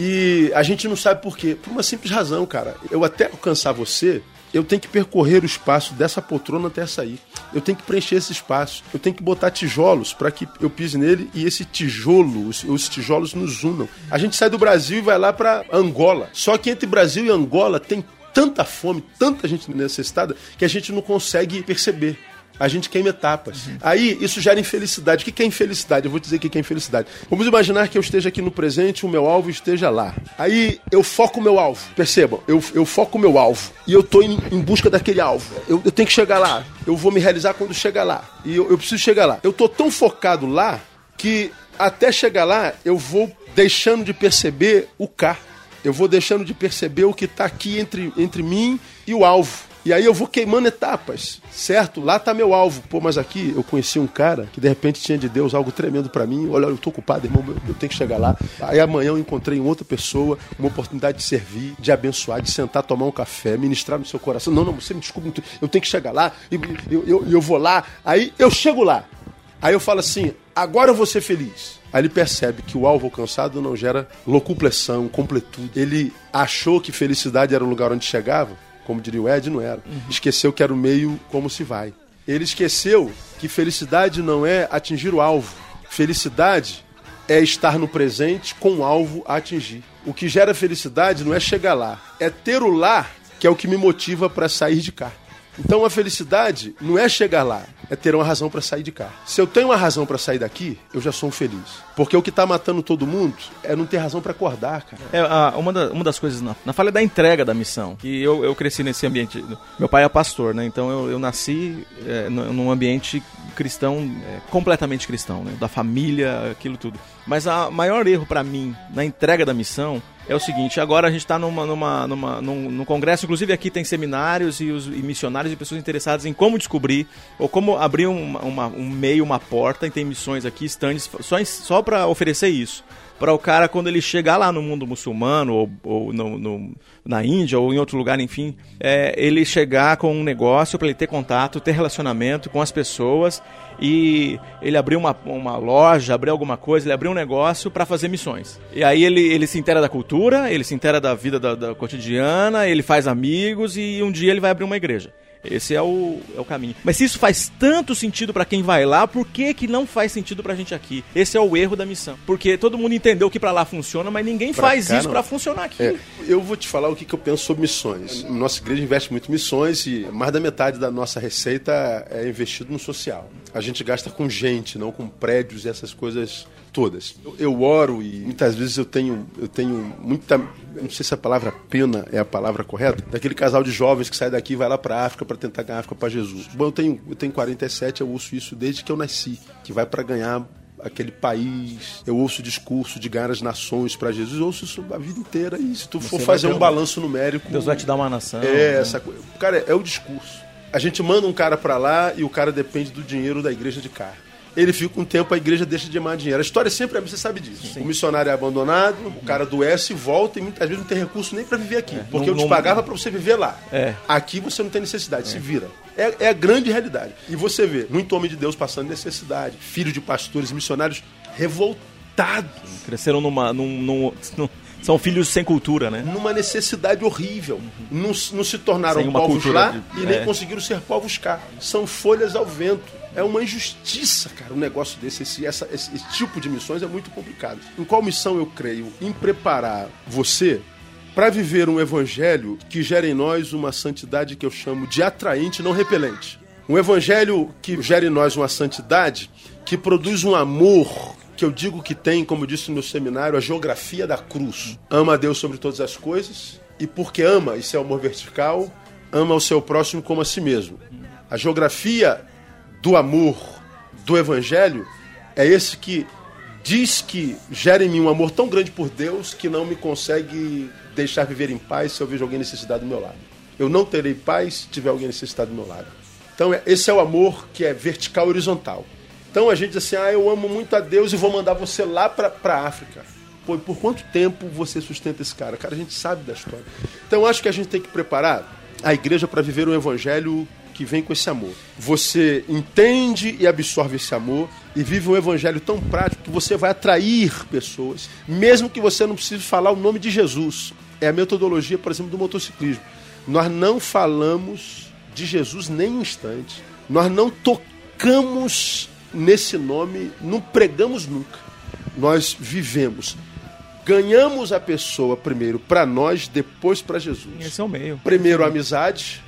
E a gente não sabe por quê. Por uma simples razão, cara. Eu até alcançar você, eu tenho que percorrer o espaço dessa poltrona até essa aí. Eu tenho que preencher esse espaço. Eu tenho que botar tijolos para que eu pise nele e esse tijolo, os, os tijolos nos unam. A gente sai do Brasil e vai lá para Angola. Só que entre Brasil e Angola tem tanta fome, tanta gente necessitada, que a gente não consegue perceber. A gente queima etapas. Uhum. Aí, isso gera infelicidade. O que é infelicidade? Eu vou dizer o que é infelicidade. Vamos imaginar que eu esteja aqui no presente, o meu alvo esteja lá. Aí, eu foco o meu alvo. Percebam, eu, eu foco o meu alvo. E eu estou em, em busca daquele alvo. Eu, eu tenho que chegar lá. Eu vou me realizar quando chegar lá. E eu, eu preciso chegar lá. Eu estou tão focado lá que até chegar lá, eu vou deixando de perceber o cá. Eu vou deixando de perceber o que está aqui entre, entre mim e o alvo. E aí eu vou queimando etapas, certo? Lá tá meu alvo. Pô, mas aqui eu conheci um cara que de repente tinha de Deus algo tremendo pra mim. Olha, eu tô ocupado, irmão, eu, eu tenho que chegar lá. Aí amanhã eu encontrei em outra pessoa uma oportunidade de servir, de abençoar, de sentar, tomar um café, ministrar no seu coração. Não, não, você me desculpa, eu tenho que chegar lá, e eu, eu, eu vou lá. Aí eu chego lá. Aí eu falo assim, agora eu vou ser feliz. Aí ele percebe que o alvo alcançado não gera locupleção, completude. Ele achou que felicidade era o lugar onde chegava, como diria o Ed, não era. Uhum. Esqueceu que era o meio como se vai. Ele esqueceu que felicidade não é atingir o alvo. Felicidade é estar no presente com o alvo a atingir. O que gera felicidade não é chegar lá, é ter o lá que é o que me motiva para sair de cá. Então a felicidade não é chegar lá, é ter uma razão para sair de cá. Se eu tenho uma razão para sair daqui, eu já sou um feliz. Porque o que tá matando todo mundo é não ter razão para acordar, cara. É, a, uma, da, uma das coisas na, na falha da entrega da missão, que eu, eu cresci nesse ambiente. Meu pai é pastor, né? Então eu, eu nasci é, num ambiente cristão, é, completamente cristão, né? Da família, aquilo tudo. Mas o maior erro para mim na entrega da missão é o seguinte, agora a gente está numa, numa, numa, num, num congresso, inclusive aqui tem seminários e, os, e missionários e pessoas interessadas em como descobrir, ou como abrir uma, uma, um meio, uma porta, e tem missões aqui, stands, só, só para oferecer isso. Para o cara, quando ele chegar lá no mundo muçulmano, ou, ou no, no, na Índia, ou em outro lugar, enfim, é, ele chegar com um negócio para ele ter contato, ter relacionamento com as pessoas, e ele abrir uma, uma loja, abrir alguma coisa, ele abrir um negócio para fazer missões. E aí ele, ele se inteira da cultura, ele se inteira da vida da, da cotidiana, ele faz amigos e um dia ele vai abrir uma igreja. Esse é o, é o caminho. Mas se isso faz tanto sentido pra quem vai lá, por que que não faz sentido pra gente aqui? Esse é o erro da missão. Porque todo mundo entendeu que pra lá funciona, mas ninguém pra faz cá, isso não. Pra funcionar aqui. É, eu vou te falar o que, que eu penso sobre missões. Nossa igreja investe muito em missões e mais da metade da nossa receita é investido no social. A gente gasta com gente, não com prédios e essas coisas todas. Eu, eu oro e muitas vezes eu tenho, eu tenho muita... Eu não sei se a palavra pena é a palavra correta, daquele casal de jovens que sai daqui e vai lá para a África para tentar ganhar a África para Jesus. Bom, eu tenho, eu tenho quarenta e sete, eu ouço isso desde que eu nasci, que vai para ganhar aquele país, eu ouço o discurso de ganhar as nações para Jesus, eu ouço isso a vida inteira. E se tu Você for vai fazer ter um um- balanço numérico... Deus vai te dar uma nação. É, né? essa coisa. Cara, é o discurso. A gente manda um cara para lá e o cara depende do dinheiro da igreja de cá. Ele fica um tempo, a igreja deixa de mandar dinheiro. A história sempre é, você sabe disso. Sim. O missionário é abandonado, o cara adoece, volta e muitas vezes não tem recurso nem para viver aqui. Porque não- eu te não- pagava para você viver lá. É. Aqui você não tem necessidade, se vira. É, é a grande realidade. E você vê muito homem de Deus passando necessidade. Filho de pastores, missionários revoltados. Cresceram numa... Num, num- num- são filhos sem cultura, né? Numa necessidade horrível. Não, não se tornaram Sem uma povos cultura lá de- e nem é. conseguiram ser povos cá. São folhas ao vento. É uma injustiça, cara, um negócio desse. Esse, essa- esse, esse tipo de missões é muito complicado. Em qual missão eu creio? Em preparar você para viver um evangelho que gera em nós uma santidade que eu chamo de atraente, não repelente. Um evangelho que gera em nós uma santidade que produz um amor que eu digo que tem, como eu disse no meu seminário, a geografia da cruz. Ama a Deus sobre todas as coisas e porque ama, isso é o amor vertical, ama o seu próximo como a si mesmo. A geografia do amor do evangelho é esse que diz que gera em mim um amor tão grande por Deus que não me consegue deixar viver em paz se eu vejo alguém necessitado do meu lado. Eu não terei paz se tiver alguém necessitado do meu lado. Então é- esse é o amor que é vertical e horizontal. Então a gente diz assim, ah, eu amo muito a Deus e vou mandar você lá para a África. Pô, e por quanto tempo você sustenta esse cara? Cara, a gente sabe da história. Então eu acho que a gente tem que preparar a igreja para viver um evangelho que vem com esse amor. Você entende e absorve esse amor e vive um evangelho tão prático que você vai atrair pessoas, mesmo que você não precise falar o nome de Jesus. É a metodologia, por exemplo, do motociclismo. Nós não falamos de Jesus nem um instante. Nós não tocamos nesse nome, não pregamos nunca. Nós vivemos. Ganhamos a pessoa primeiro para nós, depois para Jesus. Esse é o meio. Primeiro a amizade,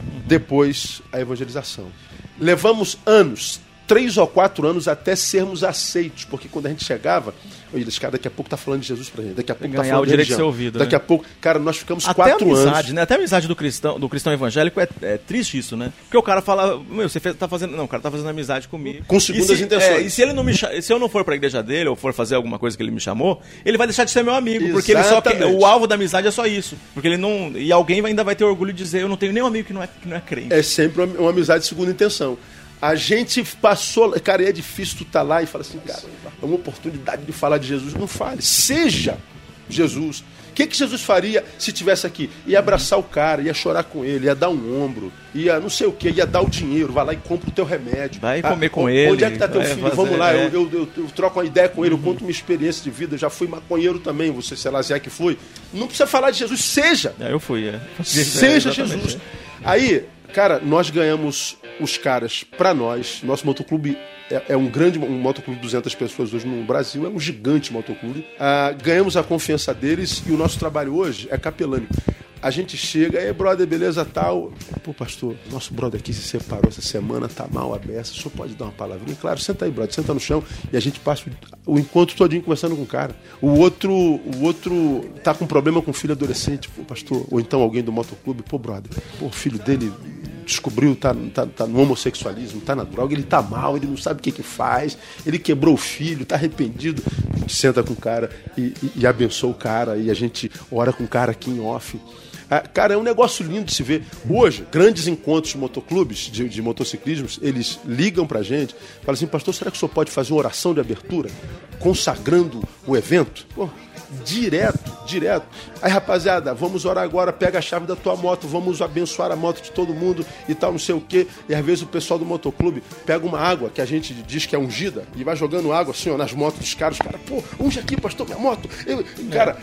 depois a evangelização. Levamos anos, três ou quatro anos até sermos aceitos, porque quando a gente chegava, olha, esse cara daqui a pouco tá falando de Jesus pra gente, daqui a pouco tá Ganhar falando o direito de religião. ser ouvido, Daqui né? a pouco, cara, nós ficamos Até quatro a amizade, anos. né? Até a amizade do cristão, do cristão evangélico é, é triste isso, né? Porque o cara fala, meu, você fez, tá fazendo, não, o cara tá fazendo amizade comigo. Com segundas e se, intenções. é, e se ele não me cha- se eu não for pra igreja dele ou for fazer alguma coisa que ele me chamou, ele vai deixar de ser meu amigo, porque ele só quer, Exatamente. o alvo da amizade é só isso, porque ele não, e alguém ainda vai ter orgulho de dizer, eu não tenho nenhum amigo que não é que não é crente. É sempre uma, uma amizade de segunda intenção. A gente passou, cara, e é difícil tu tá lá e fala assim, cara, é uma oportunidade de falar de Jesus. Não fale, seja Jesus. O que, que Jesus faria se tivesse aqui? Ia abraçar o cara, ia chorar com ele, ia dar um ombro, ia não sei o que, ia dar o dinheiro, vai lá e compra o teu remédio. Vai comer com onde ele, Onde é que tá teu vai filho? fazer, Vamos lá, é. eu, eu, eu, eu troco uma ideia com ele, eu conto minha experiência de vida, já fui maconheiro também, você, sei lá, se é que foi. Não precisa falar de Jesus, seja. É, eu fui, é. Seja É, exatamente. Jesus. Aí, cara, nós ganhamos os caras pra nós. Nosso motoclube é, é um grande, um motoclube de duzentas pessoas hoje no Brasil, é um gigante motoclube. Ah, ganhamos a confiança deles e o nosso trabalho hoje é capelânico. A gente chega, aí, brother, beleza, tal. Pô, pastor, nosso brother aqui se separou essa semana, tá mal aberto. O senhor pode dar uma palavrinha? Claro, senta aí, brother, senta no chão e a gente passa o encontro todinho conversando com o cara. O outro, o outro tá com problema com o filho adolescente, pô, pastor, ou então alguém do motoclube, pô, brother, pô, o filho dele descobriu, tá, tá, tá no homossexualismo, tá na droga, ele tá mal, ele não sabe o que que faz, ele quebrou o filho, tá arrependido. A gente senta com o cara e, e, e abençoa o cara, e a gente ora com o cara aqui em off. Ah, cara, é um negócio lindo de se ver. Hoje, grandes encontros de motoclubes, de, de motociclismos, eles ligam pra gente, falam assim, pastor, será que o senhor pode fazer uma oração de abertura, consagrando o evento? Pô, direto, direto. Aí, rapaziada, vamos orar agora, pega a chave da tua moto, vamos abençoar a moto de todo mundo e tal, não sei o quê. E às vezes o pessoal do motoclube pega uma água que a gente diz que é ungida e vai jogando água assim, ó, nas motos dos caras. Os caras, pô, unge aqui, pastor, minha moto. Eu, cara,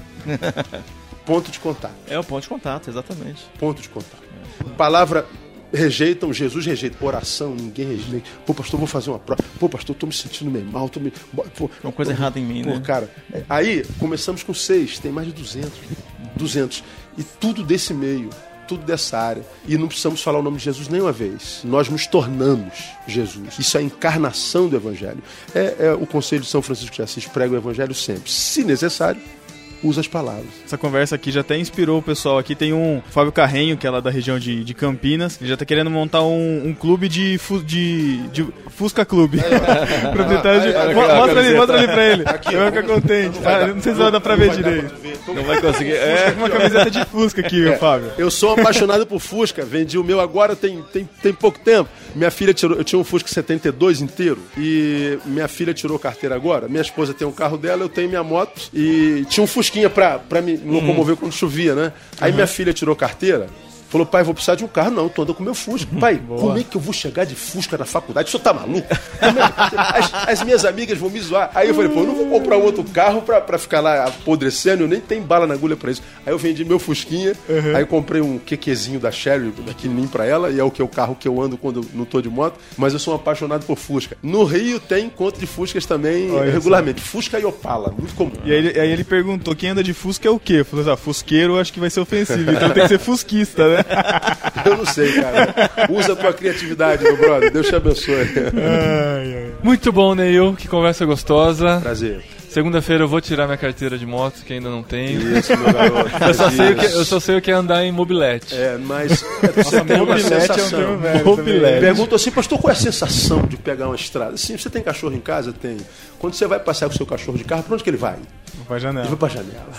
ponto de contato. É o ponto de contato, exatamente. Ponto de contato. Palavra rejeitam, Jesus rejeita. Oração, ninguém rejeita. Pô, pastor, vou fazer uma prova. Pô, pastor, tô me sentindo meio mal. Tô me... Pô, Tem uma coisa pô, errada em mim, pô, né? cara, aí começamos com seis, tem mais de duzentos. duzentos. E tudo desse meio, tudo dessa área. E não precisamos falar o nome de Jesus nenhuma vez. Nós nos tornamos Jesus. Isso é a encarnação do Evangelho. É, é o Conselho de São Francisco de Assis prega o Evangelho sempre. Se necessário, usa as palavras. Essa conversa aqui já até inspirou o pessoal aqui. Tem um Fábio Carrenho, que é lá da região de, de Campinas. Ele já tá querendo montar um, um clube de, fu, de, de Fusca Clube. Proprietário de... Aí, ó, Mo- mostra ali, camiseta. mostra ali pra ele. Aqui, Ele vai ficar contente. Tá? Não sei se vai dar pra ver direito. Não vai conseguir. É É, uma camiseta de Fusca aqui, meu Fábio. Eu sou apaixonado por Fusca, vendi o meu agora tem, tem, tem pouco tempo. Minha filha tirou, eu tinha um Fusca setenta e dois inteiro e minha filha tirou carteira agora. Minha esposa tem um carro dela, eu tenho minha moto e tinha um Fusquinha pra, pra me locomover quando chovia, né? Aí minha filha tirou carteira. Falou, pai, vou precisar de um carro. Não, tô andando com o meu Fusca. Pai, como é que eu vou chegar de Fusca na faculdade? O senhor tá maluco? Como é que- As, as minhas amigas vão me zoar. Aí eu falei, pô, eu não vou comprar um outro carro pra, pra ficar lá apodrecendo, eu nem tenho bala na agulha pra isso. Aí eu vendi meu Fusquinha, aí eu comprei um QQzinho da Sherry, pequenininho pra ela, e é o que é o carro que eu ando quando eu não tô de moto, mas eu sou um apaixonado por Fusca. No Rio tem encontro de Fuscas também, Olha regularmente. Fusca e Opala, muito comum. E aí ele, aí ele perguntou, quem anda de Fusca é o quê? Falou assim, ah, fusqueiro eu acho que vai ser ofensivo, então tem que ser fusquista, né? Eu não sei, cara. Usa a tua criatividade, meu brother. Deus te abençoe. Muito bom, Neil. Que conversa gostosa. Prazer. Segunda-feira eu vou tirar minha carteira de moto, que ainda não tenho. Isso, meu garoto. Eu só, sei o que, Isso. eu só sei o que é andar em mobilete. É, mas você tem uma mobilete é um sensação. termo velho Mobilete. Pergunta assim, pastor, qual é a sensação de pegar uma estrada? Sim, você tem cachorro em casa? Tem. Quando você vai passear com o seu cachorro de carro, pra onde que ele vai? Vai janela. Ele vai pra janela.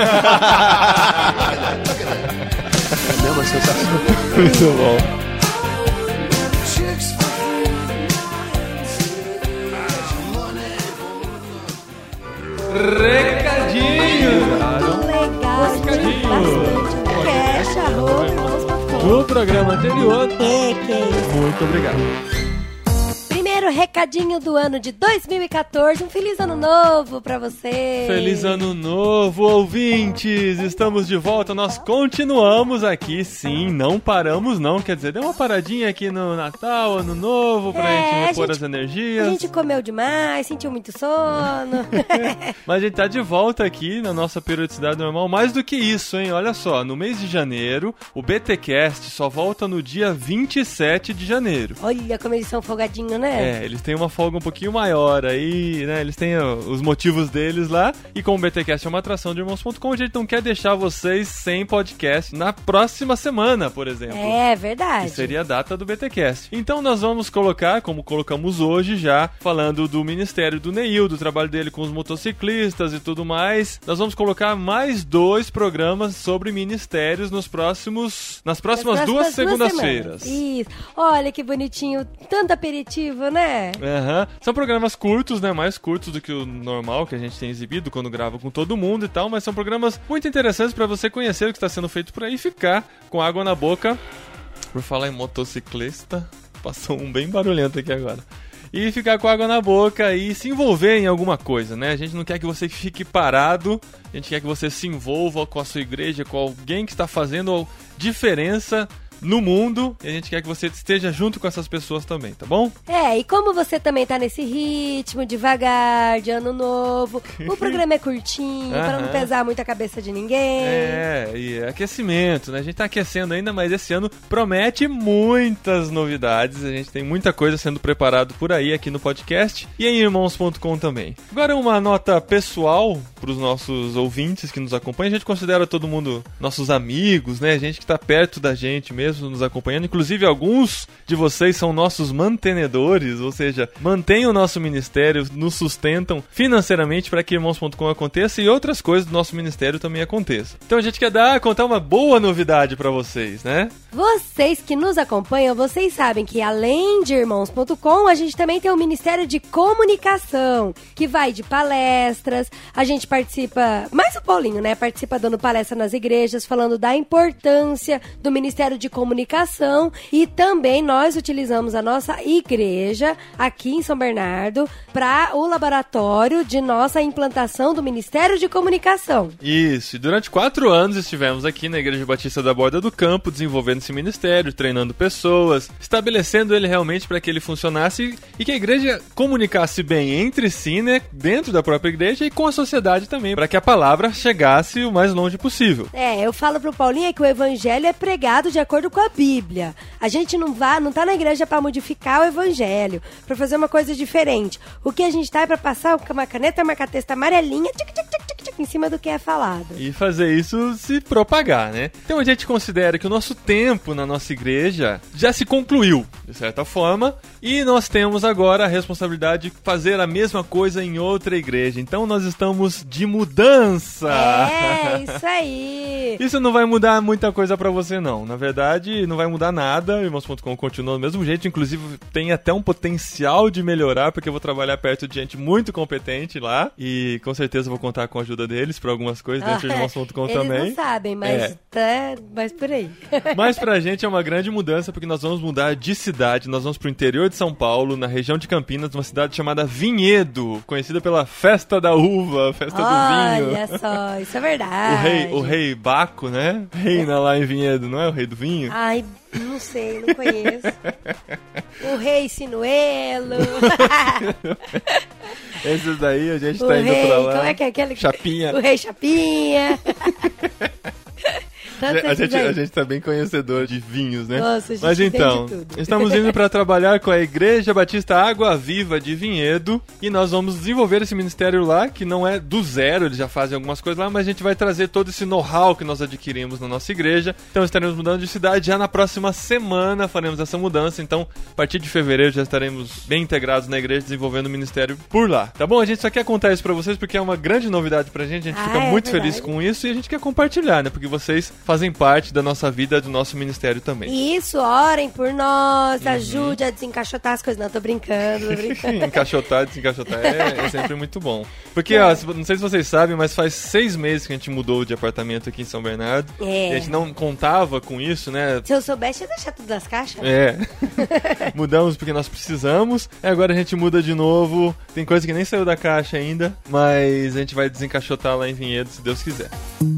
É a mesma sensação. Muito bom. Recadinho! Legal, gente, bastante. Cash, arroba, irmãos ponto com. No programa anterior. É, que é isso. Muito obrigado. Primeiro recadinho do ano de dois mil e catorze. Um feliz ano novo pra você. Feliz ano novo, ouvintes! Estamos de volta, nós continuamos aqui, sim, não paramos não, quer dizer, deu uma paradinha aqui no Natal, Ano Novo, pra É, gente a repor gente- as energias. A gente comeu demais, sentiu muito sono. Mas a gente tá de volta aqui na nossa periodicidade normal. Mais do que isso, hein? Olha só, no mês de janeiro, o BTcast só volta no dia vinte e sete de janeiro. Olha como eles são folgadinhos, né? É, eles têm uma folga um pouquinho maior aí, né? Eles têm ó, os motivos deles lá. E como o BTcast é uma atração de irmãos ponto com, a gente não quer deixar vocês sem podcast na próxima semana, por exemplo. É, Que verdade. seria a data do BTcast. Então nós vamos colocar, como colocamos hoje já, falando do ministério do Neil, do trabalho dele com os motociclistas e tudo mais. Nós vamos colocar mais dois programas sobre ministérios nos próximos, nas próximas, Nas duas próximas segundas-feiras. semanas. Isso. Olha que bonitinho. Tanto aperitivo, né? Aham. São programas curtos, né? Mais curtos do que o normal que a gente tem exibido quando grava com todo mundo e tal, mas são programas muito interessantes para você conhecer o que está sendo feito por aí e ficar com água na boca. Por falar em motociclista, passou um bem barulhento aqui agora. E ficar com água na boca e se envolver em alguma coisa, né? A gente não quer que você fique parado, a gente quer que você se envolva com a sua igreja, com alguém que está fazendo diferença no mundo, e a gente quer que você esteja junto com essas pessoas também, tá bom? É, e como você também tá nesse ritmo, devagar, de ano novo, o programa é curtinho, pra não Aham. pesar muito a cabeça de ninguém. É, e é aquecimento, né? A gente tá aquecendo ainda, mas esse ano promete muitas novidades. A gente tem muita coisa sendo preparado por aí aqui no podcast e em irmãos ponto com também. Agora uma nota pessoal pros nossos ouvintes que nos acompanham. A gente considera todo mundo nossos amigos, né? Gente que tá perto da gente mesmo, nos acompanhando. Inclusive alguns de vocês são nossos mantenedores, ou seja, mantêm o nosso ministério, nos sustentam financeiramente para que irmãos ponto com aconteça e outras coisas do nosso ministério também aconteçam. Então a gente quer dar, contar uma boa novidade para vocês, né? Vocês que nos acompanham, vocês sabem que além de irmãos ponto com, a gente também tem o Ministério de Comunicação, que vai de palestras, a gente participa, mais o Paulinho, né, participa dando palestra nas igrejas, falando da importância do Ministério de Comunicação, e também nós utilizamos a nossa igreja aqui em São Bernardo para o laboratório de nossa implantação do Ministério de Comunicação. Isso, e durante quatro anos estivemos aqui na Igreja Batista da Borda do Campo, desenvolvendo esse ministério, treinando pessoas, estabelecendo ele realmente para que ele funcionasse e que a igreja comunicasse bem entre si, né, dentro da própria igreja e com a sociedade também, para que a palavra chegasse o mais longe possível. É, eu falo pro Paulinho que o evangelho é pregado de acordo com a Bíblia. A gente não vai, não tá na igreja para modificar o evangelho, para fazer uma coisa diferente. O que a gente tá é para passar com uma caneta marca-texto amarelinha, tic, tic, tic, tic, tic, em cima do que é falado. E fazer isso se propagar, né? Então a gente considera que o nosso tempo na nossa igreja já se concluiu, de certa forma, e nós temos agora a responsabilidade de fazer a mesma coisa em outra igreja. Então nós estamos de mudança. É, isso aí. Isso não vai mudar muita coisa pra você, não. Na verdade, não vai mudar nada. Irmãos ponto com continua do mesmo jeito. Inclusive, tem até um potencial de melhorar, porque eu vou trabalhar perto de gente muito competente lá. E com certeza vou contar com a ajuda deles pra algumas coisas dentro de irmãos ponto com também. Eles não sabem, mas, É. tá, mas por aí. Mas pra gente é uma grande mudança, porque nós vamos mudar de cidade. Nós vamos pro interior de São Paulo, na região de Campinas, uma cidade chamada Vinhedo, conhecida pela Festa da Uva, Festa do Vinho. Olha só, isso é verdade. O rei, o rei Baco, né? Reina lá em Vinhedo, não é o rei do vinho? Ai, não sei, não conheço. O rei Sinuelo. Esses daí a gente O tá indo rei, pra lá. como é que é aquele? Chapinha. O rei Chapinha. Tanto A esses gente, aí. a gente tá bem conhecedor de vinhos, né? Nossa, a gente Mas então, entende tudo. estamos indo para trabalhar com a Igreja Batista Água Viva de Vinhedo e nós vamos desenvolver esse ministério lá, que não é do zero, eles já fazem algumas coisas lá, mas a gente vai trazer todo esse know-how que nós adquirimos na nossa igreja. Então estaremos mudando de cidade, já na próxima semana faremos essa mudança, então a partir de fevereiro já estaremos bem integrados na igreja, desenvolvendo o ministério por lá. Tá bom? A gente só quer contar isso pra vocês porque é uma grande novidade pra gente, a gente Ah, fica é muito verdade. feliz com isso e a gente quer compartilhar, né? Porque vocês fazem parte da nossa vida, do nosso ministério também. Isso, orem por nós, ajude a desencaixotar as coisas. Não, tô brincando, tô brincando. Encaixotar, desencaixotar é, é sempre muito bom. Porque, ó, se- não sei se vocês sabem, mas faz seis meses que a gente mudou de apartamento aqui em São Bernardo. É. E a gente não contava com isso, né? Se eu soubesse, ia deixar tudo nas caixas. É. Mudamos porque nós precisamos. E agora a gente muda de novo. Tem coisa que nem saiu da caixa ainda. Mas a gente vai desencaixotar lá em Vinhedo, se Deus quiser.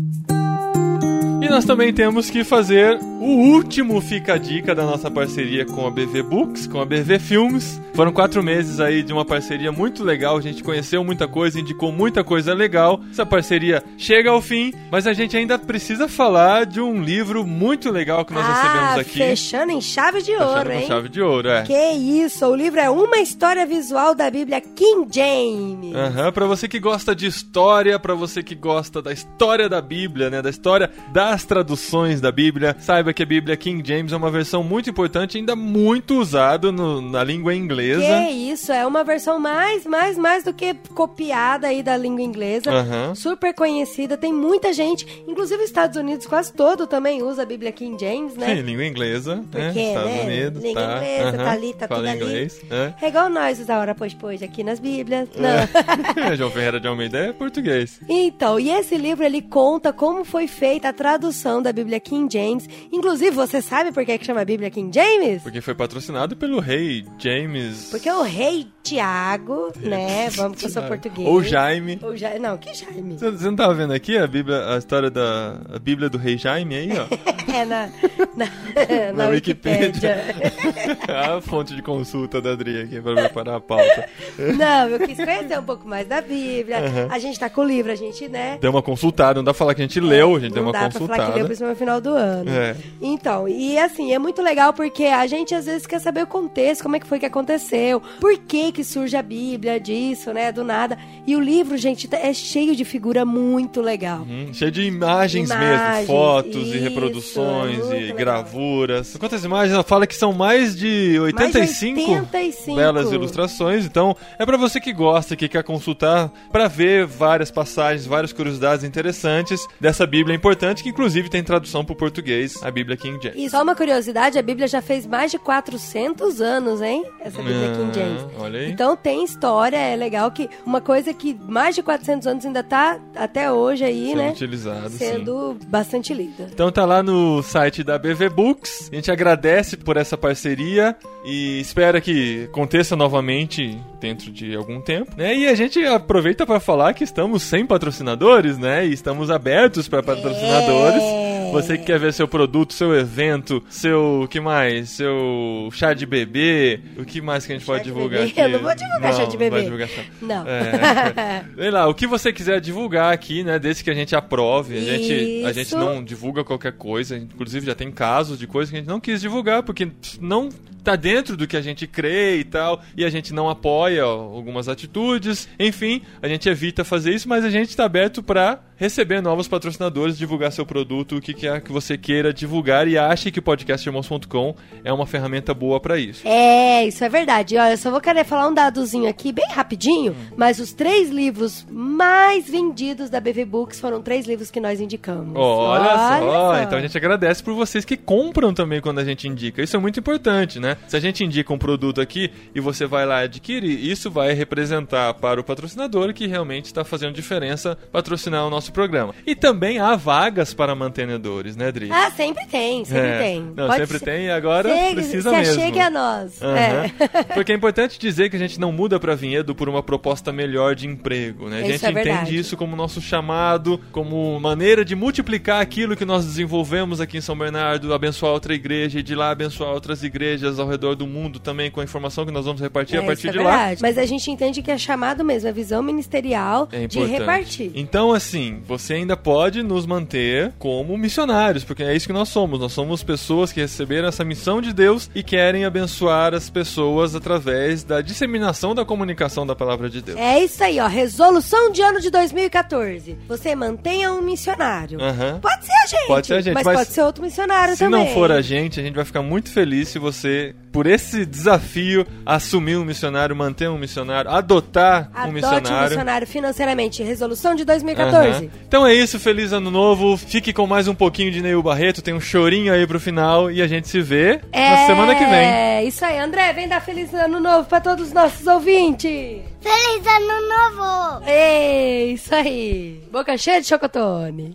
E nós também temos que fazer o último Fica a Dica da nossa parceria com a B V Books, com a B V Filmes. Foram quatro meses aí de uma parceria muito legal, a gente conheceu muita coisa, indicou muita coisa legal. Essa parceria chega ao fim, mas a gente ainda precisa falar de um livro muito legal que nós ah, recebemos aqui. fechando em chave de Fechando ouro, com hein? chave de ouro, é. Que isso, o livro é Uma História Visual da Bíblia King James. Aham, pra você que gosta de história, pra você que gosta da história da Bíblia, né, da história das traduções da Bíblia, saiba que a Bíblia King James é uma versão muito importante, ainda muito usada no- na língua inglesa. Que isso, é uma versão mais, mais, mais do que copiada aí da língua inglesa. Aham. Super conhecida, tem muita gente, inclusive os Estados Unidos quase todo também usa a Bíblia King James, né? Sim, língua inglesa, né? Porque, Estados né? Unidos, Língua tá. inglesa, aham, tá ali, tá fala tudo ali. inglês, é. É igual nós usar hora pois pois aqui nas Bíblias. Não. João Ferreira de Almeida é português. Então, e esse livro ele conta como foi feita a tradução da Bíblia King James. Inclusive, você sabe por que que chama Bíblia King James? Porque foi patrocinado pelo rei James. Porque o rei Tiago, né? Vamos que eu sou português. Ou Jaime. Ou Ja- Não, que Jaime? Você você não tava vendo aqui a Bíblia, a história da a Bíblia do rei Jaime aí, ó? É na, na, na Wikipédia. A fonte de consulta da Adri aqui pra preparar a pauta. Não, eu quis conhecer um pouco mais da Bíblia. A gente tá com o livro, a gente, né? Deu uma consultada, não dá pra falar que a gente leu, a gente deu Não uma dá pra falar que leu, consultada. principalmente no final do ano. É. Então, e assim, é muito legal porque a gente às vezes quer saber o contexto, como é que foi que aconteceu, por que que surge a Bíblia disso, né, do nada. E o livro, gente, é cheio de figura muito legal. Hum, cheio de imagens, Imagens, mesmo, fotos isso, e reproduções muito e legal. gravuras. Quantas imagens? Ela fala que são mais de oitenta e cinco, Mais de oitenta e cinco. belas ilustrações. Então, é pra você que gosta, que quer consultar, pra ver várias passagens, várias curiosidades interessantes dessa Bíblia importante, que inclusive tem tradução pro português, a Bíblia King James. E só uma curiosidade, a Bíblia já fez mais de quatrocentos anos, hein? Essa Bíblia Ah, King James. olha aí. Então tem história, é legal que uma coisa que mais de quatrocentos anos ainda tá até hoje aí, Sendo né? utilizado, sim. Sendo bastante lida. Então tá lá no site da B V Books. A gente agradece por essa parceria e espera que aconteça novamente dentro de algum tempo, né? E a gente aproveita para falar que estamos sem patrocinadores, né? E estamos abertos para patrocinadores. É. Você que quer ver seu produto, seu evento, seu... o que mais? Seu chá de bebê. O que mais que a gente Chá pode de divulgar bebê? aqui? Eu não vou divulgar não, chá de bebê. Vai divulgar chá. Não. É, sei lá, o que você quiser divulgar aqui, né? Desde que a gente aprove. A gente, a gente Isso. não divulga qualquer coisa. Inclusive já tem casos de coisas que a gente não quis divulgar, porque não tá dentro do que a gente crê e tal, e a gente não apoia algumas atitudes. Enfim, a gente evita fazer isso, mas a gente está aberto para receber novos patrocinadores, divulgar seu produto, o que quer que você queira divulgar, e ache que o podcast irmãos ponto com é uma ferramenta boa para isso. É, isso é verdade. Olha, eu só vou querer falar um dadozinho aqui, bem rapidinho, mas os três livros mais vendidos da B V Books foram três livros que nós indicamos. Olha, Olha só. só. Então a gente agradece por vocês que compram também quando a gente indica. Isso é muito importante, né? Se a gente indica um produto aqui e você vai lá adquirir, isso vai representar para o patrocinador que realmente está fazendo diferença patrocinar o nosso programa. E também há vagas para mantenedores, né, Dri? Ah, sempre tem, sempre É. tem. Não, Pode sempre ser- tem e agora Chegue- precisa se mesmo. achegue a nós. Aham. É. Porque é importante dizer que a gente não muda para Vinhedo por uma proposta melhor de emprego, né? A Isso gente é entende verdade. isso como nosso chamado, como maneira de multiplicar aquilo que nós desenvolvemos aqui em São Bernardo, abençoar outra igreja e de lá abençoar outras igrejas ao redor do mundo também com a informação que nós vamos repartir a É, partir isso é de lá. verdade. Mas a gente entende que é chamado mesmo, é visão ministerial É de importante. repartir. Então, assim, você ainda pode nos manter como missionários, porque é isso que nós somos. Nós somos pessoas que receberam essa missão de Deus e querem abençoar as pessoas através da disseminação da comunicação da palavra de Deus. É isso aí, ó. Resolução de ano de dois mil e quatorze. Você mantenha um missionário. Aham. Pode ser a gente. Pode ser a gente, mas, mas pode ser outro missionário Se também. não for a gente, a gente vai ficar muito feliz se você, por esse desafio, assumir um missionário, manter um missionário, adotar um Adote missionário. um missionário financeiramente. Resolução de dois mil e quatorze. Aham. Então é isso, feliz ano novo. Fique com mais um pouquinho de Neil Barreto, tem um chorinho aí pro final e a gente se vê na semana que vem. É, isso aí. André, vem dar feliz ano novo pra todos os nossos ouvintes. Feliz ano novo! É, isso aí. Boca cheia de chocotone.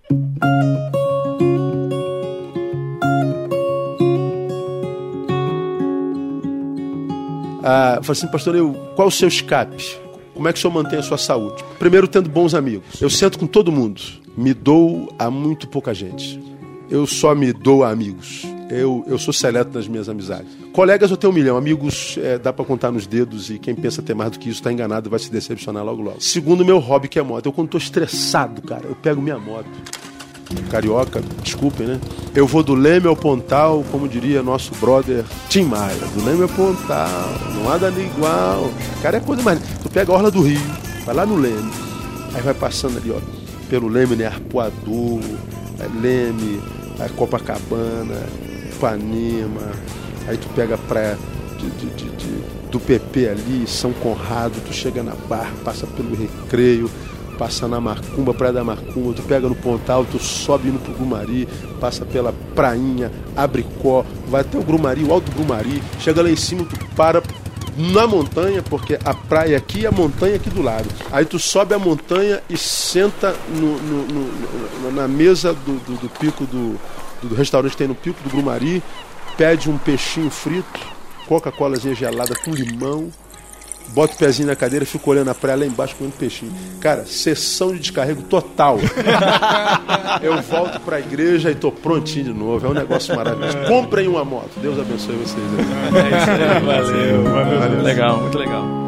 Ah, eu falei assim, pastor, eu, qual o seu escape? Como é que o senhor mantém a sua saúde? Primeiro, tendo bons amigos. Eu sento com todo mundo. Me dou a muito pouca gente. Eu só me dou a amigos. Eu, eu sou seleto nas minhas amizades. Colegas eu tenho um milhão. Amigos é, dá pra contar nos dedos e quem pensa ter mais do que isso tá enganado e vai se decepcionar logo logo. Segundo, meu hobby, que é moto. Eu quando tô estressado, cara, eu pego minha moto. Carioca, desculpem, né? Eu vou do Leme ao Pontal, como diria nosso brother Tim Maia. Do Leme ao Pontal, não há nada igual. Cara, é coisa mais... Tu pega a Orla do Rio, vai lá no Leme, aí vai passando ali, ó, pelo Leme, né? Arpoador, é Leme, é Copacabana, Ipanema, aí tu pega a praia de, de, de, de, do P P ali, São Conrado, tu chega na Barra, passa pelo Recreio, passa na Macumba, Praia da Macumba, tu pega no Pontal, tu sobe indo pro Grumari, passa pela Prainha, Abricó, vai até o Grumari, o Alto Grumari, chega lá em cima, tu para na montanha, porque a praia aqui e a montanha aqui do lado. Aí tu sobe a montanha e senta no, no, no, na mesa do, do, do pico do, do restaurante que tem no pico do Grumari, pede um peixinho frito, Coca-Colazinha gelada com limão, bota o pezinho na cadeira e fica olhando a praia lá embaixo comendo peixinho. Cara, sessão de descarrego total. Eu volto pra igreja e tô prontinho de novo. É um negócio maravilhoso. Comprem uma moto. Deus abençoe vocês. É isso aí, valeu, valeu. Legal, muito legal.